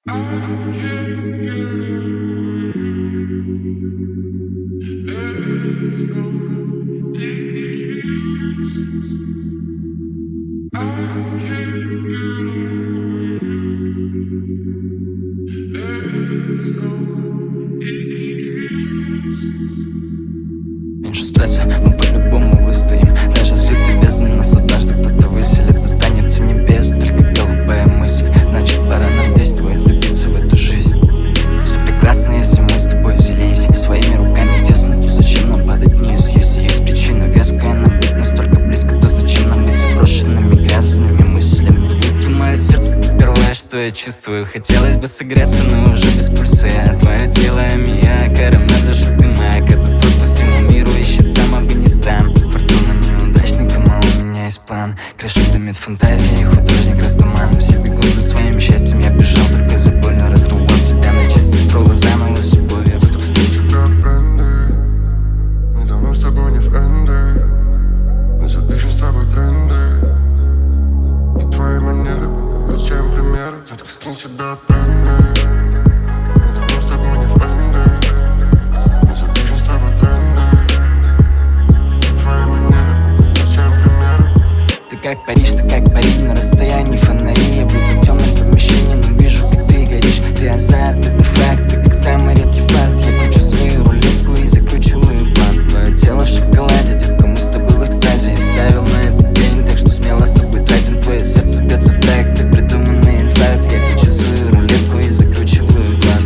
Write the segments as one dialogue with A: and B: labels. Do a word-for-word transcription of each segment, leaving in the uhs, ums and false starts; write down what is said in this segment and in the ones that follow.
A: Меньше стресса, мы по-любому выстоим. Даже если ты бездна, нас однажды кто-то выселит. Достанется небес, только голубая мысль. Значит, пора нам действовать, влюбиться в эту жизнь. Все прекрасно, если мы с тобой взялись своими руками тесно, то зачем нам падать вниз? Если есть причина веская нам быть настолько близко, то зачем нам быть заброшенными грязными мыслями? Быстро мое сердце, ты первое, что я чувствую. Хотелось бы согреться, но уже без пульса. Я твое тело, аммиак, аромат душистый мак. Это звук по всему миру ищет сам Афганистан. Фортуна неудачникам, а у меня есть план. Крыша дымит фантазии, художник Растаман. Все бегут за своим счастьем, я бежал только за болью. Разрывал себя на части, строил заново с любовью.
B: Тебя бренды, мы давно с тобой не френды. Мы запишем с тобой тренды, и твои манеры будут всем примером. Детка, скинь себя бренды, мы давно с тобой не френды. Мы запишем с тобой тренды, и твои манеры будут всем примером.
A: Ты как Париж, ты как Париж, на расстоянии фонари. Я будто в темном помещении, но вижу, как ты горишь. Ты азарт, это факт, ты как самый редкий факт. Я кручу свою рулетку и закручиваю план. Твое тело в шоколаде, детка, мы с тобой в экстазе. Я ставил на этот день, так что смело с тобой тратим. Твое сердце бьется в такт, ты придуманный инфаркт. Я кручу свою рулетку и закручиваю план.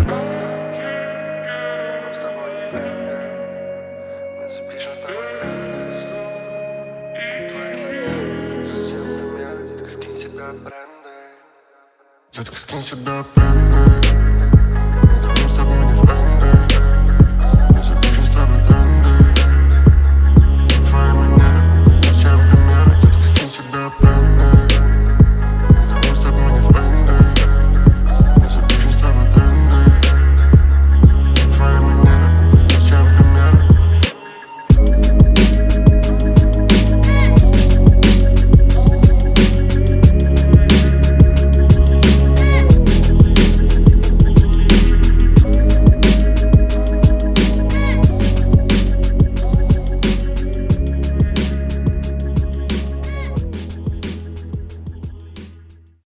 B: Мы запишем с тобой всем примером. Детка, скинь себя бренды. Детка, скинь себя бренды.